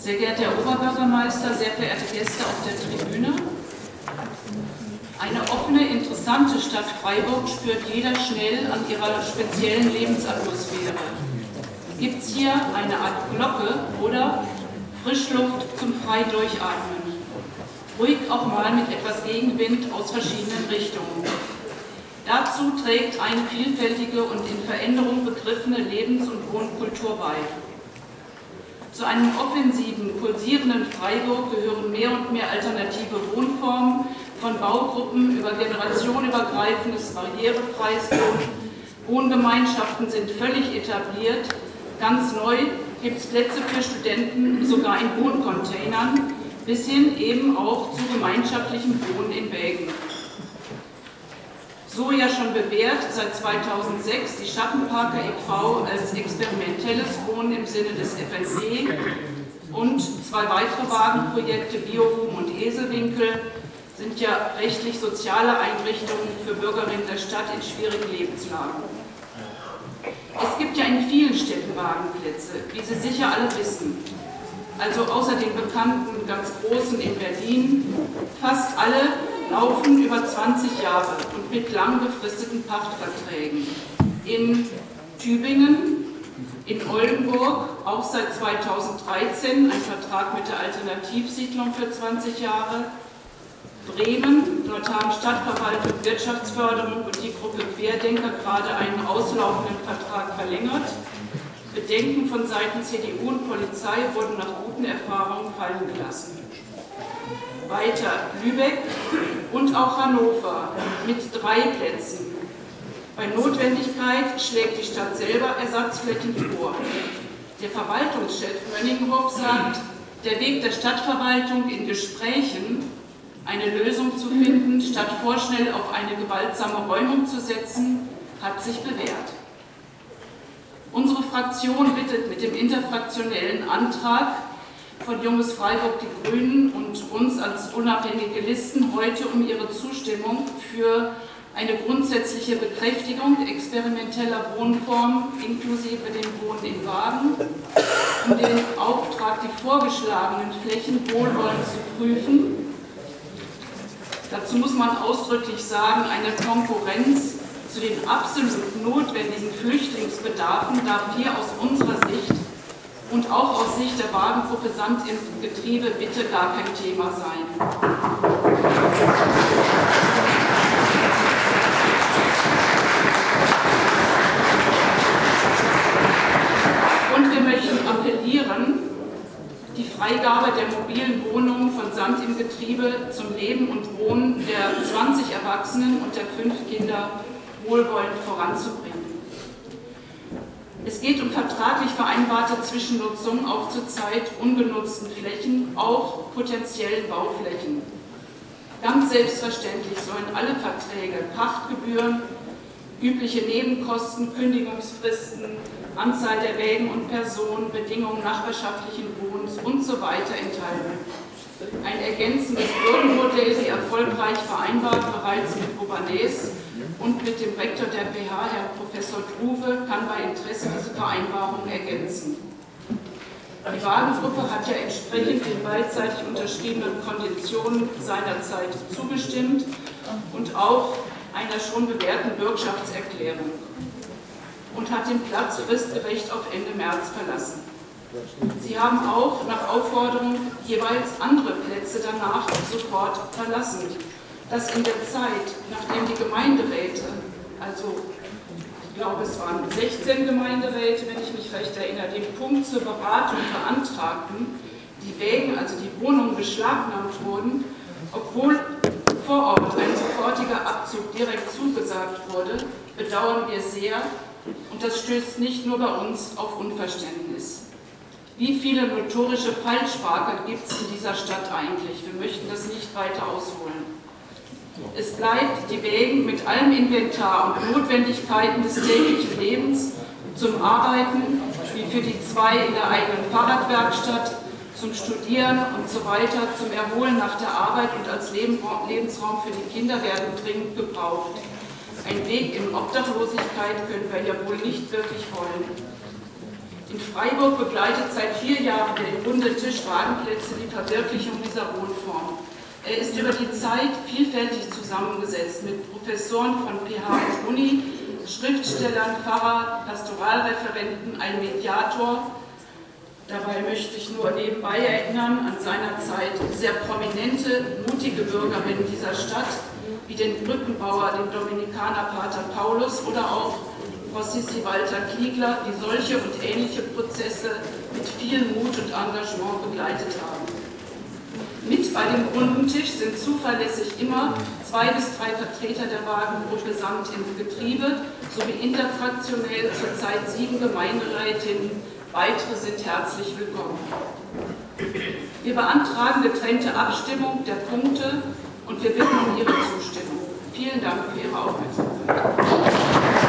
Sehr geehrter Herr Oberbürgermeister, sehr verehrte Gäste auf der Tribüne. Eine offene, interessante Stadt Freiburg spürt jeder schnell an ihrer speziellen Lebensatmosphäre. Gibt es hier eine Art Glocke oder Frischluft zum frei Durchatmen? Ruhig auch mal mit etwas Gegenwind aus verschiedenen Richtungen. Dazu trägt eine vielfältige und in Veränderung begriffene Lebens- und Wohnkultur bei. Zu einem offensiven, pulsierenden Freiburg gehören mehr und mehr alternative Wohnformen, von Baugruppen über generationenübergreifendes, barrierefreies Wohngemeinschaften sind völlig etabliert. Ganz neu gibt es Plätze für Studenten, sogar in Wohncontainern, bis hin eben auch zu gemeinschaftlichem Wohnen in Wägen. So ja schon bewährt seit 2006 die Schattenparker e.V. als experimentelles Wohnen im Sinne des FND und 2 weitere Wagenprojekte Bioboom und Eselwinkel sind ja rechtlich soziale Einrichtungen für Bürgerinnen der Stadt in schwierigen Lebenslagen. Es gibt ja in vielen Städten Wagenplätze, wie Sie sicher alle wissen. Also außer den bekannten ganz großen in Berlin, fast alle laufen über 20 Jahre und mit lang befristeten Pachtverträgen. In Tübingen, in Oldenburg, auch seit 2013 ein Vertrag mit der Alternativsiedlung für 20 Jahre. Bremen, dort haben Stadtverwaltung, Wirtschaftsförderung und die Gruppe Querdenker gerade einen auslaufenden Vertrag verlängert. Bedenken von Seiten CDU und Polizei wurden nach guten Erfahrungen fallen gelassen. Weiter Lübeck und auch Hannover mit 3 Plätzen. Bei Notwendigkeit schlägt die Stadt selber Ersatzflächen vor. Der Verwaltungschef Mönninghoff sagt, der Weg der Stadtverwaltung in Gesprächen, eine Lösung zu finden, statt vorschnell auf eine gewaltsame Räumung zu setzen, hat sich bewährt. Unsere Fraktion bittet mit dem interfraktionellen Antrag von Junges Freiburg die Grünen und uns als unabhängige Listen heute um ihre Zustimmung für eine grundsätzliche Bekräftigung experimenteller Wohnformen inklusive dem Wohnen in Wagen, um den Auftrag, die vorgeschlagenen Flächen wohlwollend zu prüfen. Dazu muss man ausdrücklich sagen, eine Konkurrenz zu den absolut notwendigen Flüchtlingsbedarfen darf hier aus unserer Sicht und auch aus Sicht der Wagengruppe Sand im Getriebe bitte gar kein Thema sein. Und wir möchten appellieren, die Freigabe der mobilen Wohnungen von Sand im Getriebe zum Leben und Wohnen der 20 Erwachsenen und der 5 Kinder wohlwollend voranzubringen. Es geht um vertraglich vereinbarte Zwischennutzung auf zurzeit ungenutzten Flächen, auch potenziellen Bauflächen. Ganz selbstverständlich sollen alle Verträge, Pachtgebühren, übliche Nebenkosten, Kündigungsfristen, Anzahl der Wägen und Personen, Bedingungen nachbarschaftlichen Wohnens und so weiter enthalten. Ein ergänzendes Bürdenmodell, wie erfolgreich vereinbart bereits mit Bobanese und mit dem Rektor der PH, Herrn Professor Druwe, kann bei Interesse diese Vereinbarung ergänzen. Die Wagengruppe hat ja entsprechend den beidseitig unterschriebenen Konditionen seinerzeit zugestimmt und auch einer schon bewährten Bürgschaftserklärung und hat den Platz fristgerecht auf Ende März verlassen. Sie haben auch nach Aufforderung jeweils andere Plätze danach sofort verlassen. Dass in der Zeit, nachdem die Gemeinderäte, also ich glaube es waren 16 Gemeinderäte, wenn ich mich recht erinnere, den Punkt zur Beratung beantragten, die Wägen, also die Wohnungen beschlagnahmt wurden, obwohl vor Ort ein sofortiger Abzug direkt zugesagt wurde, bedauern wir sehr und das stößt nicht nur bei uns auf Unverständnis. Wie viele notorische Falschparker gibt es in dieser Stadt eigentlich? Wir möchten das nicht weiter ausholen. Es bleibt, die Wägen mit allem Inventar und Notwendigkeiten des täglichen Lebens zum Arbeiten, wie für die 2 in der eigenen Fahrradwerkstatt, zum Studieren und so weiter, zum Erholen nach der Arbeit und als Lebensraum für die Kinder werden dringend gebraucht. Ein Weg in Obdachlosigkeit können wir ja wohl nicht wirklich wollen. In Freiburg begleitet seit 4 Jahren der Runde Tisch Wagenplätze die Verwirklichung dieser Wohnform. Er ist über die Zeit vielfältig zusammengesetzt mit Professoren von PH und Uni, Schriftstellern, Pfarrer, Pastoralreferenten, ein Mediator. Dabei möchte ich nur nebenbei erinnern an seinerzeit sehr prominente, mutige Bürgerinnen dieser Stadt, wie den Brückenbauer, den Dominikanerpater Paulus oder auch Frau Sissi Walter-Kiegler, die solche und ähnliche Prozesse mit viel Mut und Engagement begleitet haben. Mit bei dem runden Tisch sind zuverlässig immer 2 bis 3 Vertreter der Wagengruppe samt im Getriebe sowie interfraktionell zurzeit 7 Gemeinderätinnen. Weitere sind herzlich willkommen. Wir beantragen getrennte Abstimmung der Punkte und wir bitten um Ihre Zustimmung. Vielen Dank für Ihre Aufmerksamkeit.